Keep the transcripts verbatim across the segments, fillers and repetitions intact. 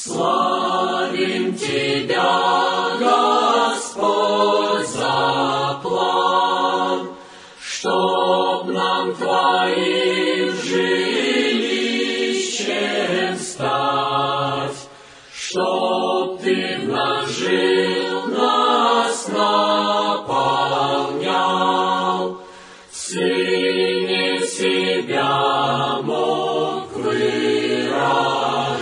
Славим Тебя, Господь, за план, чтоб нам Твоим жилищем стать, чтоб Ты в нас жил, нас наполнял, в Сыне себя мог выражать.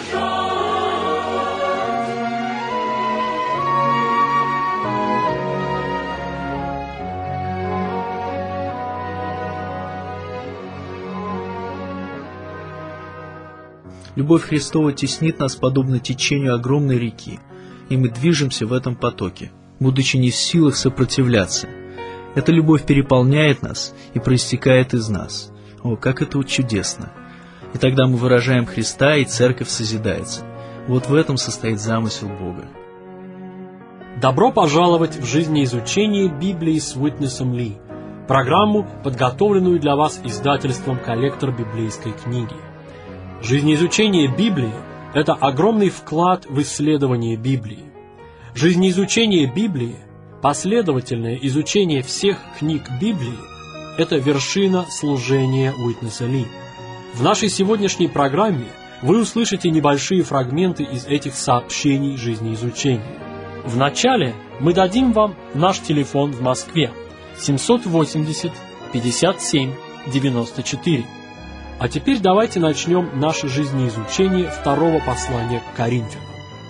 Любовь Христова теснит нас подобно течению огромной реки, и мы движемся в этом потоке, будучи не в силах сопротивляться. Эта любовь переполняет нас и проистекает из нас. О, как это чудесно! И тогда мы выражаем Христа, и Церковь созидается. Вот в этом состоит замысел Бога. Добро пожаловать в жизнеизучение Библии с Уитнесом Ли, программу, подготовленную для вас издательством «Коллектор библейской книги». Жизнеизучение Библии – это огромный вклад в исследование Библии. Жизнеизучение Библии, последовательное изучение всех книг Библии – это вершина служения Уитнеса Ли. В нашей сегодняшней программе вы услышите небольшие фрагменты из этих сообщений жизнеизучения. Вначале мы дадим вам наш телефон в Москве семь восемьдесят пятьдесят семь девяносто четыре. А теперь давайте начнем наше жизнеизучение второго послания к Коринфянам.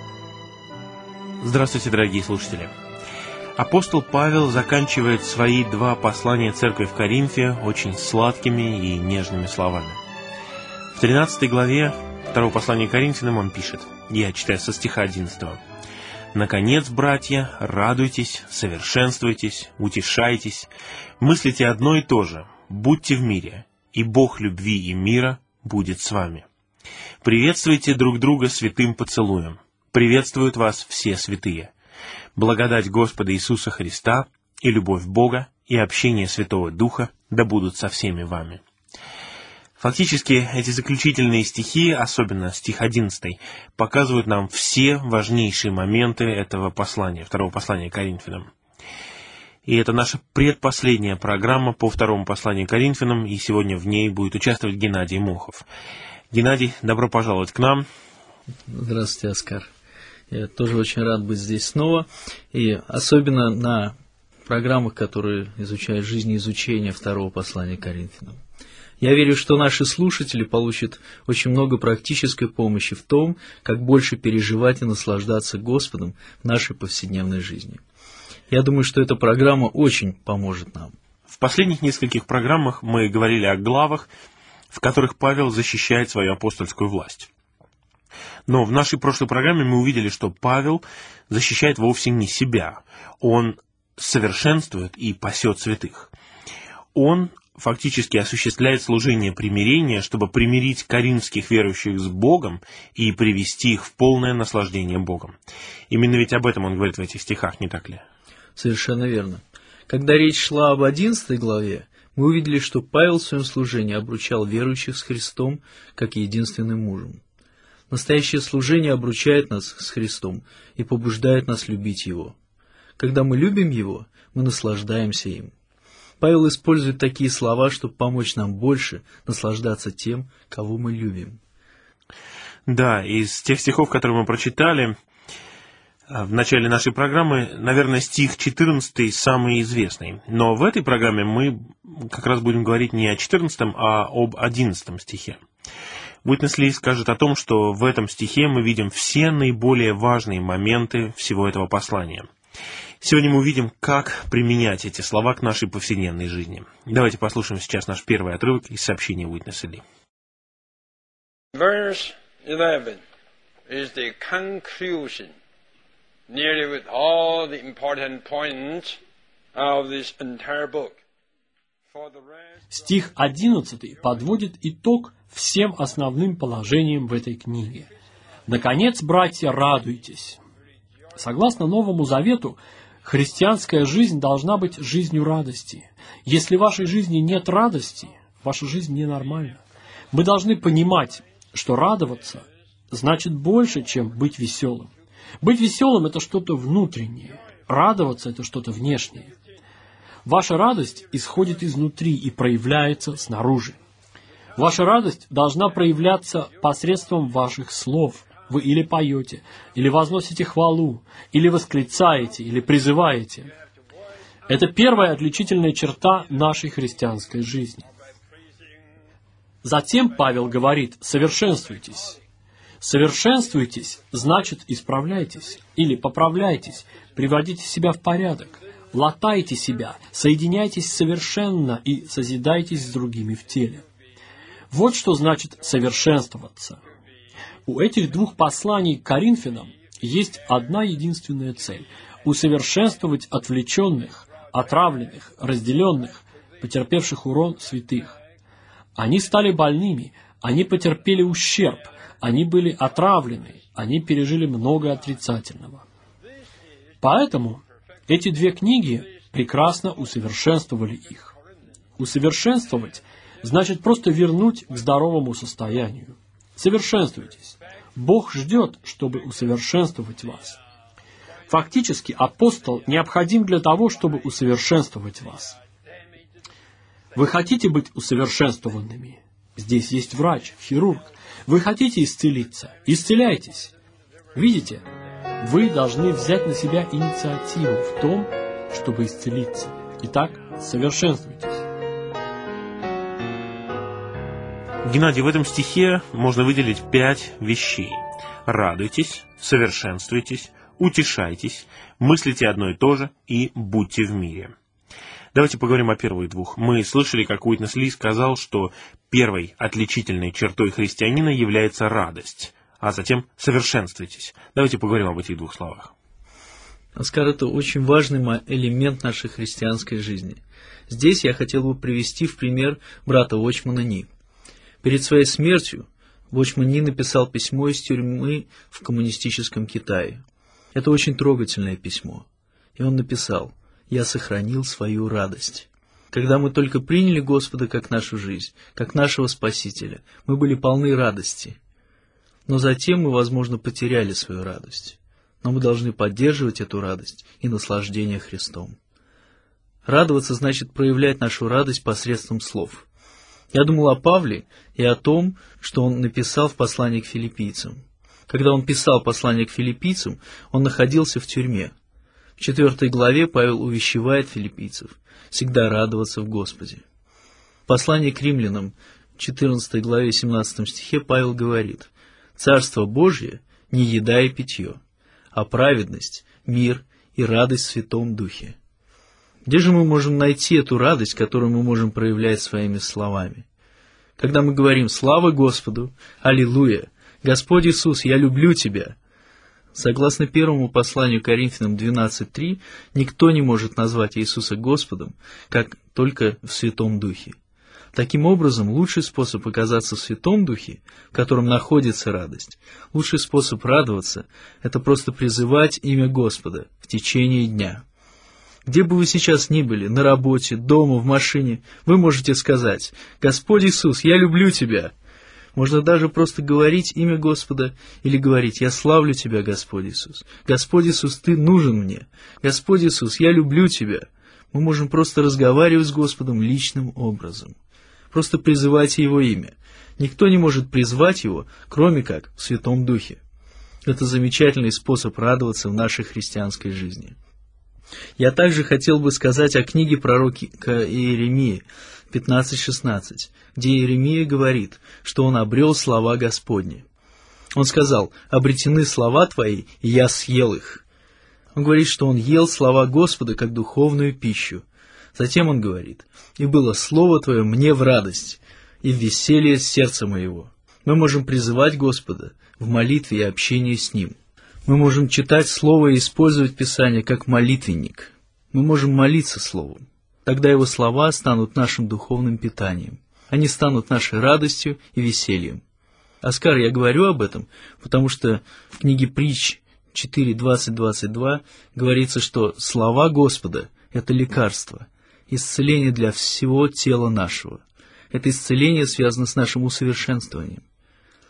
Здравствуйте, дорогие слушатели. Апостол Павел заканчивает свои два послания церкви в Коринфе очень сладкими и нежными словами. В тринадцатой главе второго послания к Коринфянам он пишет, я читаю со стиха одиннадцатого. «Наконец, братья, радуйтесь, совершенствуйтесь, утешайтесь, мыслите одно и то же, будьте в мире, и Бог любви и мира будет с вами. Приветствуйте друг друга святым поцелуем. Приветствуют вас все святые. Благодать Господа Иисуса Христа и любовь Бога и общение Святого Духа да будут со всеми вами». Фактически, эти заключительные стихи, особенно стих одиннадцатый, показывают нам все важнейшие моменты этого послания, второго послания к Коринфянам. И это наша предпоследняя программа по второму посланию к Коринфянам, и сегодня в ней будет участвовать Геннадий Мохов. Геннадий, добро пожаловать к нам. Здравствуйте, Оскар. Я тоже очень рад быть здесь снова, и особенно на программах, которые изучают жизнеизучение второго послания к Коринфянам. Я верю, что наши слушатели получат очень много практической помощи в том, как больше переживать и наслаждаться Господом в нашей повседневной жизни. Я думаю, что эта программа очень поможет нам. В последних нескольких программах мы говорили о главах, в которых Павел защищает свою апостольскую власть. Но в нашей прошлой программе мы увидели, что Павел защищает вовсе не себя. Он совершенствует и пасет святых. Он фактически осуществляет служение примирения, чтобы примирить коринфских верующих с Богом и привести их в полное наслаждение Богом. Именно ведь об этом он говорит в этих стихах, не так ли? Совершенно верно. Когда речь шла об одиннадцатой главе, мы увидели, что Павел в своем служении обручал верующих с Христом как единственным мужем. Настоящее служение обручает нас с Христом и побуждает нас любить Его. Когда мы любим Его, мы наслаждаемся им. Павел использует такие слова, чтобы помочь нам больше наслаждаться тем, кого мы любим. Да, из тех стихов, которые мы прочитали в начале нашей программы, наверное, стих четырнадцатый самый известный. Но в этой программе мы как раз будем говорить не о четырнадцатом, а об одиннадцатом стихе. Уитнес Ли скажет о том, что в этом стихе мы видим все наиболее важные моменты всего этого послания. Сегодня мы увидим, как применять эти слова к нашей повседневной жизни. Давайте послушаем сейчас наш первый отрывок из сообщения Уитнеса Ли. Verse eleven is the conclusion, nearly with all the important points of this entire book. Стих одиннадцатый подводит итог всем основным положениям в этой книге. Наконец, братья, радуйтесь. Согласно Новому Завету, христианская жизнь должна быть жизнью радости. Если в вашей жизни нет радости, ваша жизнь ненормальна. Мы должны понимать, что радоваться значит больше, чем быть веселым. Быть веселым – это что-то внутреннее, радоваться – это что-то внешнее. Ваша радость исходит изнутри и проявляется снаружи. Ваша радость должна проявляться посредством ваших слов. Вы или поете, или возносите хвалу, или восклицаете, или призываете. Это первая отличительная черта нашей христианской жизни. Затем Павел говорит: совершенствуйтесь. Совершенствуйтесь значит исправляйтесь или поправляйтесь, приводите себя в порядок, латайте себя, соединяйтесь совершенно и созидайтесь с другими в теле. Вот что значит совершенствоваться. У этих двух посланий к Коринфянам есть одна единственная цель – усовершенствовать отвлеченных, отравленных, разделенных, потерпевших урон святых. Они стали больными, они потерпели ущерб, они были отравлены, они пережили много отрицательного. Поэтому эти две книги прекрасно усовершенствовали их. Усовершенствовать значит просто вернуть к здоровому состоянию. Совершенствуйтесь. Бог ждет, чтобы усовершенствовать вас. Фактически апостол необходим для того, чтобы усовершенствовать вас. Вы хотите быть усовершенствованными? Здесь есть врач, хирург. Вы хотите исцелиться? Исцеляйтесь. Видите? Вы должны взять на себя инициативу в том, чтобы исцелиться. Итак, совершенствуйтесь. Геннадий, в этом стихе можно выделить пять вещей. Радуйтесь, совершенствуйтесь, утешайтесь, мыслите одно и то же и будьте в мире. Давайте поговорим о первых двух. Мы слышали, как Уитнес Ли сказал, что первой отличительной чертой христианина является радость, а затем совершенствуйтесь. Давайте поговорим об этих двух словах. Оскар, это очень важный элемент нашей христианской жизни. Здесь я хотел бы привести в пример брата Watchman Nee. Перед своей смертью Watchman Nee написал письмо из тюрьмы в коммунистическом Китае. Это очень трогательное письмо. И он написал: «Я сохранил свою радость». Когда мы только приняли Господа как нашу жизнь, как нашего Спасителя, мы были полны радости. Но затем мы, возможно, потеряли свою радость. Но мы должны поддерживать эту радость и наслаждение Христом. Радоваться значит проявлять нашу радость посредством слов. Я думал о Павле и о том, что он написал в послании к филиппийцам. Когда он писал послание к филиппийцам, он находился в тюрьме. В четвертой главе Павел увещевает филиппийцев всегда радоваться в Господе. В послании к римлянам, четырнадцатой главе, семнадцатом стихе, Павел говорит: «Царство Божье не еда и питье, а праведность, мир и радость в Святом Духе». Где же мы можем найти эту радость, которую мы можем проявлять своими словами? Когда мы говорим «Слава Господу! Аллилуйя! Господь Иисус, я люблю Тебя!» Согласно первому посланию Коринфянам двенадцать три, никто не может назвать Иисуса Господом, как только в Святом Духе. Таким образом, лучший способ оказаться в Святом Духе, в котором находится радость, лучший способ радоваться – это просто призывать имя Господа в течение дня. Где бы вы сейчас ни были, на работе, дома, в машине, вы можете сказать: «Господь Иисус, я люблю Тебя». Можно даже просто говорить имя Господа или говорить: «Я славлю Тебя, Господь Иисус». «Господь Иисус, Ты нужен мне». «Господь Иисус, я люблю Тебя». Мы можем просто разговаривать с Господом личным образом. Просто призывайте Его имя. Никто не может призвать Его, кроме как в Святом Духе. Это замечательный способ радоваться в нашей христианской жизни. Я также хотел бы сказать о книге пророка Иеремии пятнадцать шестнадцать, где Иеремия говорит, что он обрел слова Господни. Он сказал: «Обретены слова Твои, и я съел их». Он говорит, что он ел слова Господа как духовную пищу. Затем он говорит: «И было слово Твое мне в радость, и в веселье сердца моего». Мы можем призывать Господа в молитве и общении с Ним. Мы можем читать Слово и использовать Писание как молитвенник. Мы можем молиться Словом. Тогда Его слова станут нашим духовным питанием. Они станут нашей радостью и весельем. Оскар, я говорю об этом, потому что в книге Притч четыре двадцать двадцать два говорится, что слова Господа – это лекарство, исцеление для всего тела нашего. Это исцеление связано с нашим усовершенствованием.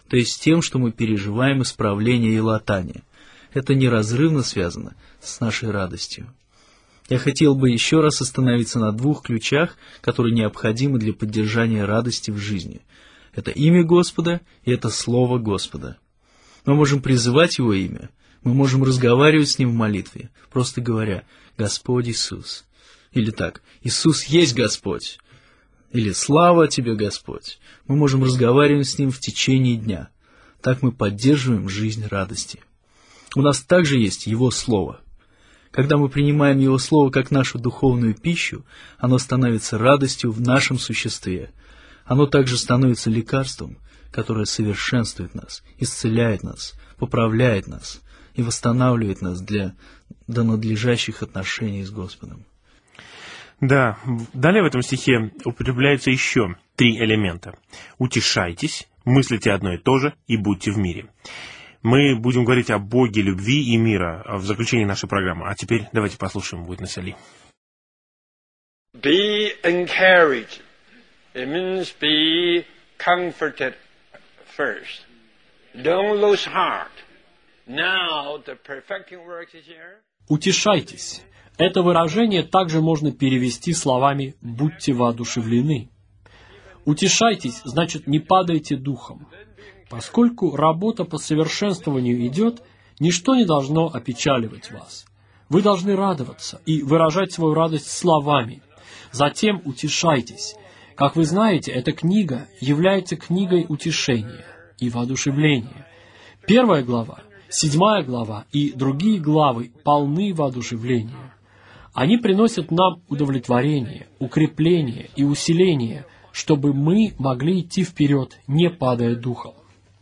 то есть тем, что мы переживаем исправление и латание. Это неразрывно связано с нашей радостью. Я хотел бы еще раз остановиться на двух ключах, которые необходимы для поддержания радости в жизни. Это имя Господа и это Слово Господа. Мы можем призывать Его имя, мы можем разговаривать с Ним в молитве, просто говоря «Господь Иисус». Или так «Иисус есть Господь». Или «Слава Тебе, Господь». Мы можем разговаривать с Ним в течение дня. Так мы поддерживаем жизнь радости. У нас также есть Его Слово. Когда мы принимаем Его Слово как нашу духовную пищу, оно становится радостью в нашем существе. Оно также становится лекарством, которое совершенствует нас, исцеляет нас, поправляет нас и восстанавливает нас для, для надлежащих отношений с Господом. Да, далее в этом стихе употребляются еще три элемента. «Утешайтесь», «мыслите одно и то же» и «будьте в мире». Мы будем говорить о Боге любви и мира в заключении нашей программы. А теперь давайте послушаем Witness Lee. Be encouraged. It means be comforted first. Don't lose heart. Now the perfecting work is here. Утешайтесь. Это выражение также можно перевести словами «будьте воодушевлены». Утешайтесь, значит, не падайте духом. Поскольку работа по совершенствованию идет, ничто не должно опечаливать вас. Вы должны радоваться и выражать свою радость словами. Затем утешайтесь. Как вы знаете, эта книга является книгой утешения и воодушевления. Первая глава, седьмая глава и другие главы полны воодушевления. Они приносят нам удовлетворение, укрепление и усиление, чтобы мы могли идти вперед, не падая духом.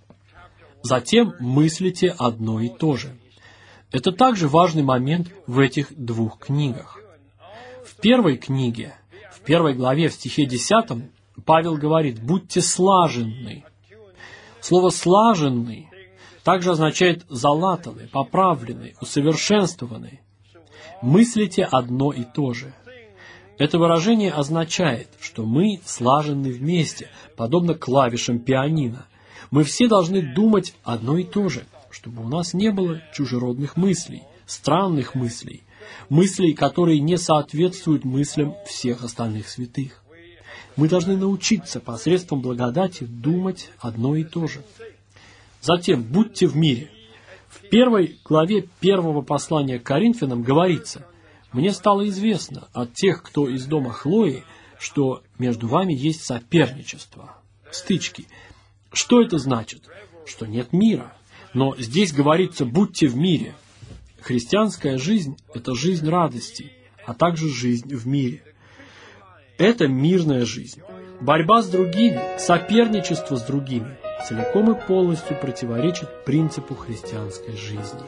Затем мыслите одно и то же. Это также важный момент в этих двух книгах. В первой книге, в первой главе, в стихе десятом, Павел говорит «будьте слаженны». Слово «слаженны» также означает «залатаны», «поправлены», «усовершенствованы». Мыслите одно и то же. Это выражение означает, что мы слажены вместе, подобно клавишам пианино. Мы все должны думать одно и то же, чтобы у нас не было чужеродных мыслей, странных мыслей, мыслей, которые не соответствуют мыслям всех остальных святых. Мы должны научиться посредством благодати думать одно и то же. Затем, будьте в мире. В первой главе первого послания к Коринфянам говорится: «Мне стало известно от тех, кто из дома Хлои, что между вами есть соперничество, стычки». Что это значит? Что нет мира. Но здесь говорится «будьте в мире». Христианская жизнь – это жизнь радости, а также жизнь в мире. Это мирная жизнь. Борьба с другими, соперничество с другими целиком и полностью противоречит принципу христианской жизни.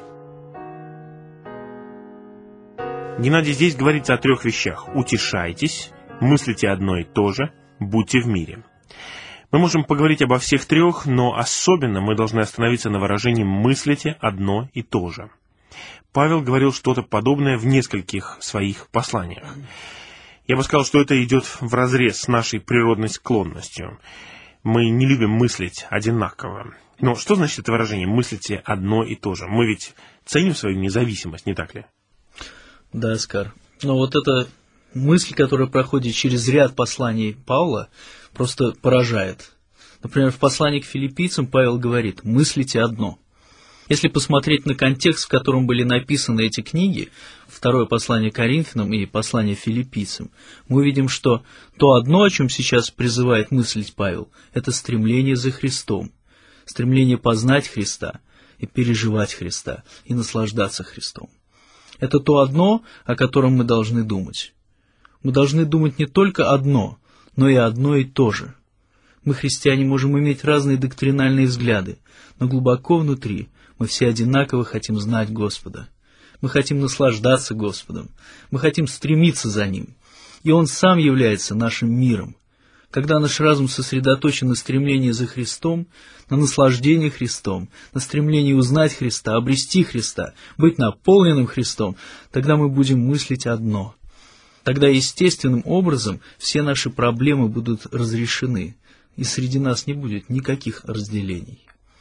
Геннадий, здесь говорится о трех вещах. Утешайтесь, мыслите одно и то же, будьте в мире. Мы можем поговорить обо всех трех, но особенно мы должны остановиться на выражении «мыслите одно и то же». Павел говорил что-то подобное в нескольких своих посланиях. Я бы сказал, что это идет вразрез с нашей природной склонностью. Мы не любим мыслить одинаково. Но что значит это выражение «мыслите одно и то же»? Мы ведь ценим свою независимость, не так ли? Да, Оскар. Но вот эта мысль, которая проходит через ряд посланий Павла, просто поражает. Например, в послании к филиппийцам Павел говорит «мыслите одно». Если посмотреть на контекст, в котором были написаны эти книги, второе послание к Коринфянам и послание филиппийцам, мы увидим, что то одно, о чем сейчас призывает мыслить Павел, это стремление за Христом, стремление познать Христа и переживать Христа, и наслаждаться Христом. Это то одно, о котором мы должны думать. Мы должны думать не только одно, но и одно и то же. Мы, христиане, можем иметь разные доктринальные взгляды, но глубоко внутри мы все одинаково хотим знать Господа. Мы хотим наслаждаться Господом. Мы хотим стремиться за Ним. И Он сам является нашим миром. Когда наш разум сосредоточен на стремлении за Христом, на наслаждении Христом, на стремлении узнать Христа, обрести Христа, быть наполненным Христом, тогда мы будем мыслить одно. Тогда естественным образом все наши проблемы будут разрешены, и среди нас не будет никаких разделений.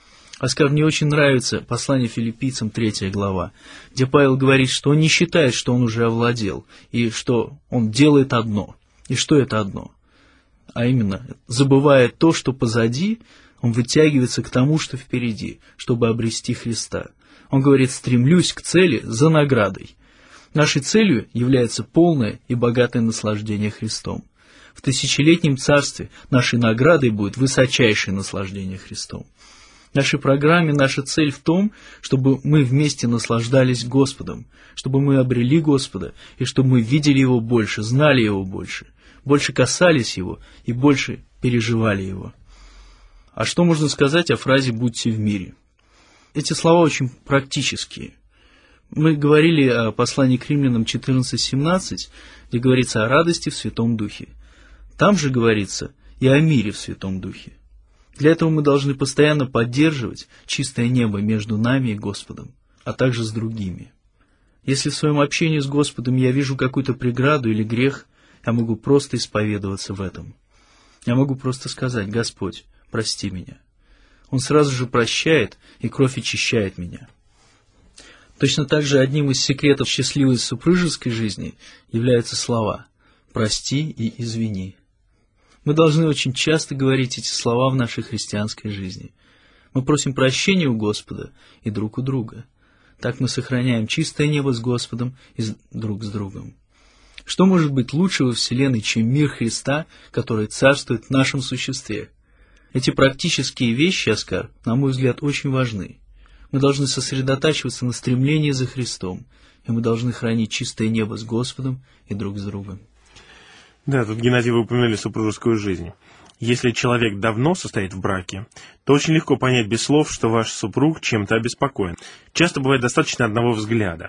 Оскар, мне очень нравится послание филиппийцам, третья глава, где Павел говорит, что он не считает, что он уже овладел, и что он делает одно. И что это одно? А именно, забывая то, что позади, он вытягивается к тому, что впереди, чтобы обрести Христа. Он говорит: стремлюсь к цели за наградой. Нашей целью является полное и богатое наслаждение Христом. В тысячелетнем царстве нашей наградой будет высочайшее наслаждение Христом. В нашей программе наша цель в том, чтобы мы вместе наслаждались Господом, чтобы мы обрели Господа, и чтобы мы видели Его больше, знали Его больше, больше касались Его и больше переживали Его. А что можно сказать о фразе «будьте в мире»? Эти слова очень практические. Мы говорили о послании к Римлянам четырнадцать семнадцать, где говорится о радости в Святом Духе. Там же говорится и о мире в Святом Духе. Для этого мы должны постоянно поддерживать чистое небо между нами и Господом, а также с другими. Если в своем общении с Господом я вижу какую-то преграду или грех, я могу просто исповедоваться в этом. Я могу просто сказать: «Господь, прости меня». Он сразу же прощает, и кровь очищает меня. Точно так же одним из секретов счастливой супружеской жизни являются слова «прости» и «извини». Мы должны очень часто говорить эти слова в нашей христианской жизни. Мы просим прощения у Господа и друг у друга. Так мы сохраняем чистое небо с Господом и друг с другом. Что может быть лучше во Вселенной, чем мир Христа, который царствует в нашем существе? Эти практические вещи, Оскар, на мой взгляд, очень важны. Мы должны сосредотачиваться на стремлении за Христом, и мы должны хранить чистое небо с Господом и друг с другом. Да, тут, Геннадий, вы упомянули супружескую жизнь. Если человек давно состоит в браке, то очень легко понять без слов, что ваш супруг чем-то обеспокоен. Часто бывает достаточно одного взгляда.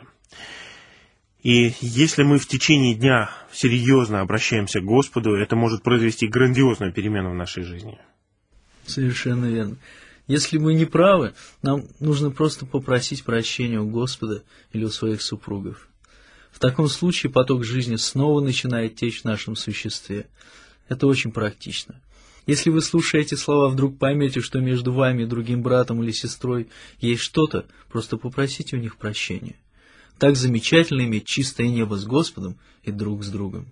И если мы в течение дня серьезно обращаемся к Господу, это может произвести грандиозную перемену в нашей жизни. Совершенно верно. Если мы не правы, нам нужно просто попросить прощения у Господа или у своих супругов. В таком случае поток жизни снова начинает течь в нашем существе. Это очень практично. Если вы, слушая эти слова, вдруг поймете, что между вами и другим братом или сестрой есть что-то, просто попросите у них прощения. Так замечательно иметь чистое небо с Господом и друг с другом.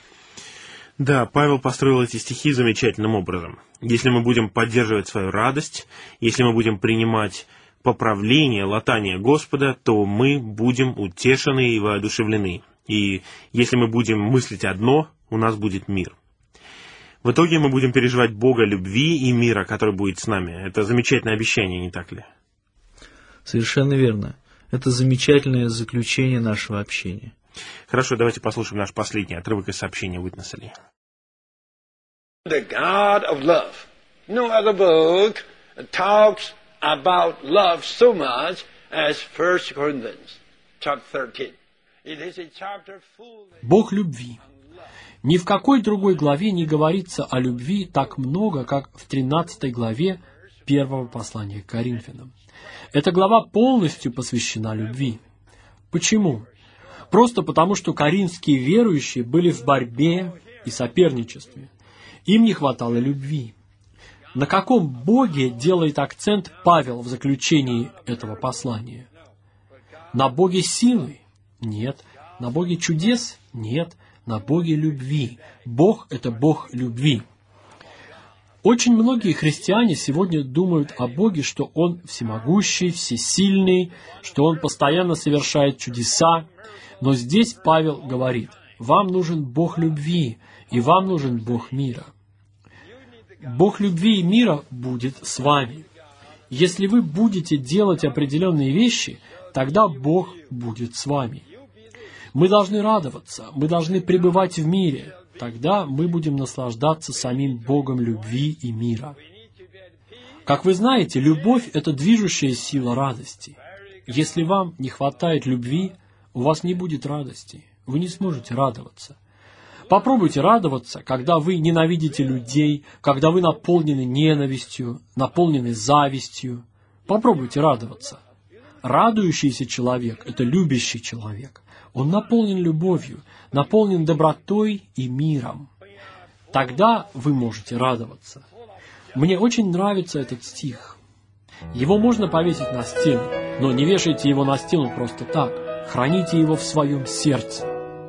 Да, Павел построил эти стихи замечательным образом. Если мы будем поддерживать свою радость, если мы будем принимать поправление, латание Господа, то мы будем утешены и воодушевлены. И если мы будем мыслить одно, у нас будет мир. В итоге мы будем переживать Бога любви и мира, который будет с нами. Это замечательное обещание, не так ли? Совершенно верно. Это замечательное заключение нашего общения. Хорошо, давайте послушаем наш последний отрывок из сообщения Witness Lee. The God of love. No other book talks about love so much as First Corinthians chapter thirteen. It is a chapter full of... Бог любви. Ни в какой другой главе не говорится о любви так много, как в тринадцатой главе первого послания к Коринфянам. Эта глава полностью посвящена любви. Почему? Просто потому, что коринфские верующие были в борьбе и соперничестве. Им не хватало любви. На каком Боге делает акцент Павел в заключении этого послания? На Боге силы? Нет. На Боге чудес? Нет. На Боге любви. Бог – это Бог любви. Очень многие христиане сегодня думают о Боге, что Он всемогущий, всесильный, что Он постоянно совершает чудеса. Но здесь Павел говорит: вам нужен Бог любви, и вам нужен Бог мира. Бог любви и мира будет с вами. Если вы будете делать определенные вещи, тогда Бог будет с вами. Мы должны радоваться, мы должны пребывать в мире. Тогда мы будем наслаждаться самим Богом любви и мира. Как вы знаете, любовь – это движущая сила радости. Если вам не хватает любви, у вас не будет радости, вы не сможете радоваться. Попробуйте радоваться, когда вы ненавидите людей, когда вы наполнены ненавистью, наполнены завистью. Попробуйте радоваться. Радующийся человек – это любящий человек. Он наполнен любовью, наполнен добротой и миром. Тогда вы можете радоваться. Мне очень нравится этот стих. Его можно повесить на стену, но не вешайте его на стену просто так. Храните его в своем сердце.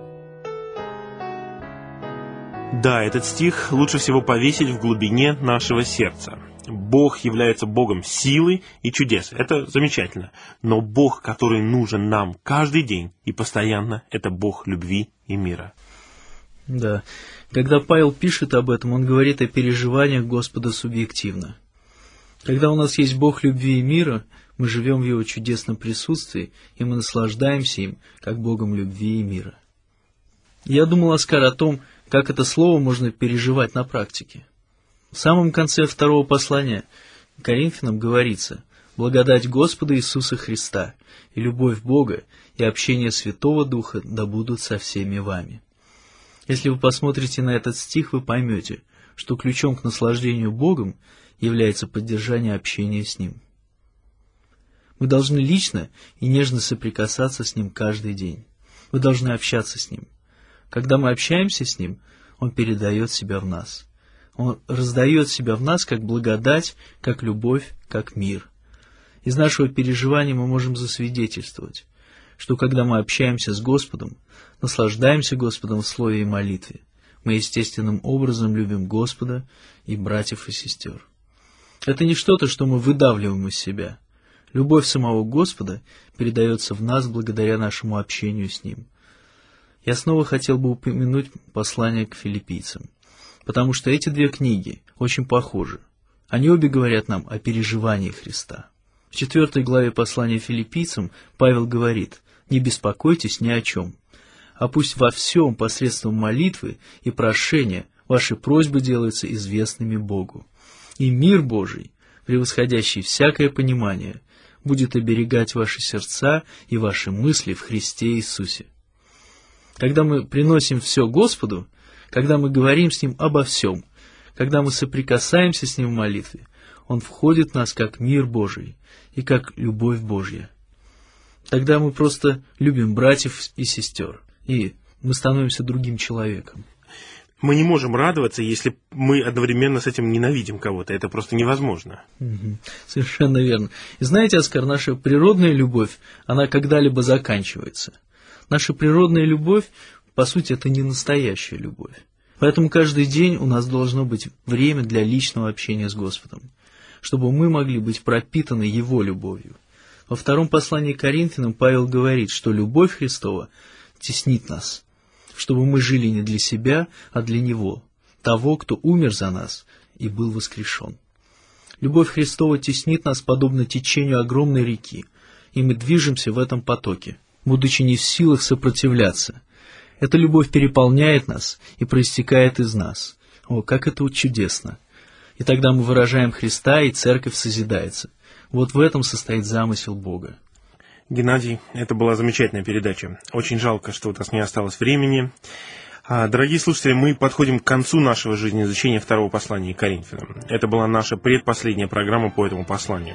Да, этот стих лучше всего повесить в глубине нашего сердца. Бог является Богом силы и чудес. Это замечательно. Но Бог, который нужен нам каждый день и постоянно, это Бог любви и мира. Да. Когда Павел пишет об этом, он говорит о переживаниях Господа субъективно. Когда у нас есть Бог любви и мира, мы живем в Его чудесном присутствии, и мы наслаждаемся им, как Богом любви и мира. Я думал, Оскар, о том, как это слово можно переживать на практике. В самом конце второго послания к Коринфянам говорится: «Благодать Господа Иисуса Христа и любовь Бога и общение Святого Духа да будут со всеми вами». Если вы посмотрите на этот стих, вы поймете, что ключом к наслаждению Богом является поддержание общения с Ним. Мы должны лично и нежно соприкасаться с Ним каждый день. Мы должны общаться с Ним. Когда мы общаемся с Ним, Он передает себя в нас. Он раздает себя в нас как благодать, как любовь, как мир. Из нашего переживания мы можем засвидетельствовать, что когда мы общаемся с Господом, наслаждаемся Господом в слове и молитве, мы естественным образом любим Господа и братьев и сестер. Это не что-то, что мы выдавливаем из себя. Любовь самого Господа передается в нас благодаря нашему общению с Ним. Я снова хотел бы упомянуть послание к филиппийцам, потому что эти две книги очень похожи. Они обе говорят нам о переживании Христа. В четвертой главе послания филиппийцам Павел говорит: «Не беспокойтесь ни о чем, а пусть во всем посредством молитвы и прошения ваши просьбы делаются известными Богу. И мир Божий, превосходящий всякое понимание, будет оберегать ваши сердца и ваши мысли в Христе Иисусе». Когда мы приносим все Господу, когда мы говорим с Ним обо всем, когда мы соприкасаемся с Ним в молитве, Он входит в нас как мир Божий и как любовь Божья. Тогда мы просто любим братьев и сестер, и мы становимся другим человеком. Мы не можем радоваться, если мы одновременно с этим ненавидим кого-то. Это просто невозможно. Угу. Совершенно верно. И знаете, Оскар, наша природная любовь, она когда-либо заканчивается. Наша природная любовь, по сути, это не настоящая любовь. Поэтому каждый день у нас должно быть время для личного общения с Господом, чтобы мы могли быть пропитаны Его любовью. Во втором послании к Коринфянам Павел говорит, что любовь Христова теснит нас, чтобы мы жили не для себя, а для Него, того, кто умер за нас и был воскрешен. Любовь Христова теснит нас подобно течению огромной реки, и мы движемся в этом потоке, будучи не в силах сопротивляться. Эта любовь переполняет нас и проистекает из нас. О, как это вот чудесно! И тогда мы выражаем Христа, и церковь созидается. Вот в этом состоит замысел Бога. Геннадий, это была замечательная передача. Очень жалко, что у нас не осталось времени. Дорогие слушатели, мы подходим к концу нашего жизнеизучения второго послания к Коринфянам. Это была наша предпоследняя программа по этому посланию.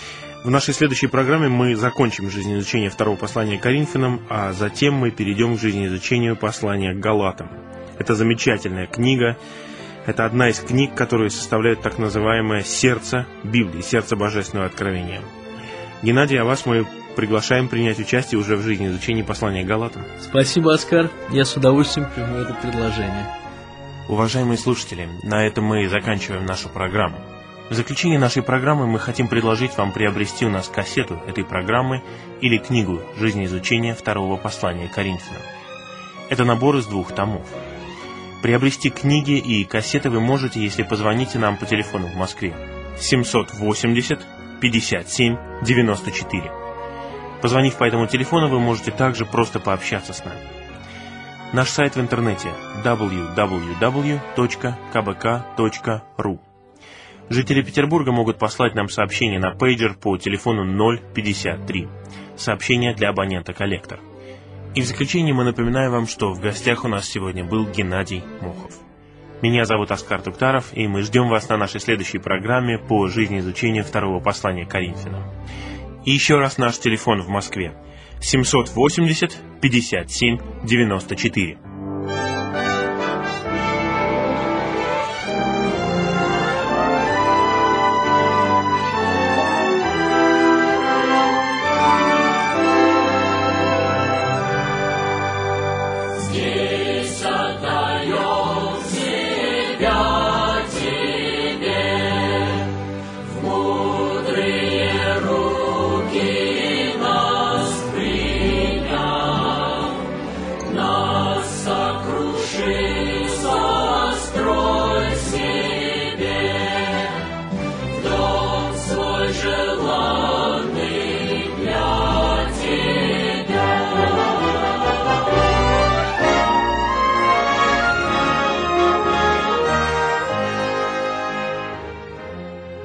В нашей следующей программе мы закончим жизнеизучение второго послания к Коринфянам, а затем мы перейдем к жизнеизучению послания к Галатам. Это замечательная книга. Это одна из книг, которые составляют так называемое сердце Библии, сердце Божественного откровения. Геннадий, а вас мы приглашаем принять участие уже в жизнеизучении послания к Галатам. Спасибо, Оскар. Я с удовольствием приму это предложение. Уважаемые слушатели, на этом мы заканчиваем нашу программу. В заключение нашей программы мы хотим предложить вам приобрести у нас кассету этой программы или книгу «Жизнеизучение второго послания к Коринфянам». Это набор из двух томов. Приобрести книги и кассеты вы можете, если позвоните нам по телефону в Москве семьсот восемьдесят пятьдесят семь девяносто четыре. Позвонив по этому телефону, вы можете также просто пообщаться с нами. Наш сайт в интернете дабл ю дабл ю дабл ю точка ка бэ ка точка ру. Жители Петербурга могут послать нам сообщение на пейджер по телефону ноль пятьдесят три. Сообщение для абонента-коллектор. И в заключение мы напоминаем вам, что в гостях у нас сегодня был Геннадий Мохов. Меня зовут Оскар Туктаров, и мы ждем вас на нашей следующей программе по жизнеизучению второго послания к Коринфянам. И еще раз наш телефон в Москве семьсот восемьдесят пятьдесят семь девяносто четыре.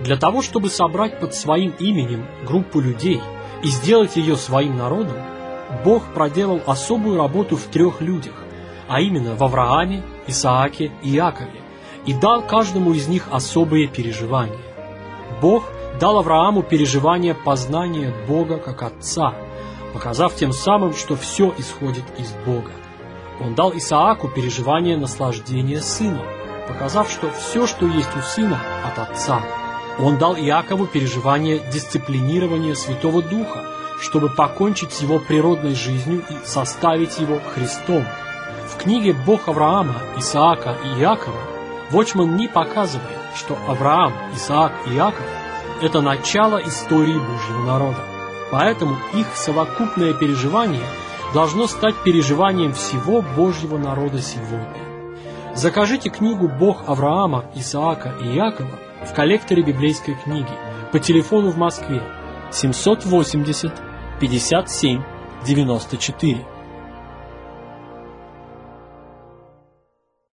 Для того, чтобы собрать под своим именем группу людей и сделать ее своим народом, Бог проделал особую работу в трех людях, а именно в Аврааме, Исааке и Иакове, и дал каждому из них особые переживания. Бог дал Аврааму переживание познания Бога как Отца, показав тем самым, что все исходит из Бога. Он дал Исааку переживание наслаждения сыном, показав, что все, что есть у сына, от Отца. Он дал Иакову переживание дисциплинирования Святого Духа, чтобы покончить с его природной жизнью и составить его Христом. В книге «Бог Авраама, Исаака и Иакова» Watchman Nee показывает, что Авраам, Исаак и Иаков – это начало истории Божьего народа. Поэтому их совокупное переживание должно стать переживанием всего Божьего народа сегодня. Закажите книгу «Бог Авраама, Исаака и Иакова» в коллекторе библейской книги по телефону в Москве семьсот восемьдесят пятьдесят семь девяносто четыре.